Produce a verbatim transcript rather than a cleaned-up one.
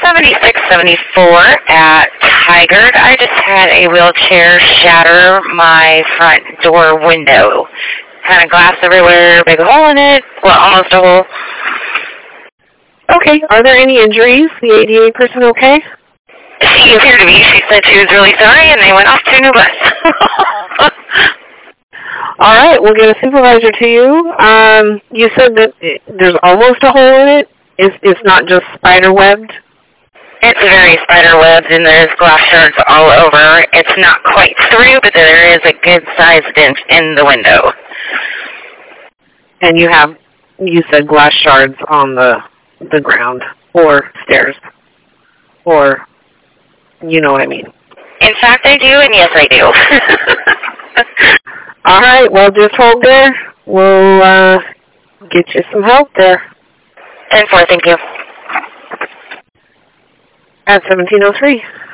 seventy-six seventy-four at Tigard. I just had a wheelchair shatter my front door window. Kind of glass everywhere, big hole in it. Well, almost a hole. Okay. Are there any injuries? The A D A person okay? She appeared to be. She said she was really sorry, and they went off to a new bus. All right. We'll get a supervisor to you. Um, you said that it, there's almost a hole in it. It's, it's not just spider-webbed? It's very spider-webbed, and there's glass shards all over. It's not quite through, but there is a good-sized dent in the window. And you have, you said glass shards on the the ground or stairs, or you know what I mean. In fact, I do, and yes, I do. All right, well, just hold there. We'll uh, get you some help there. ten four, thank you. At seventeen oh three.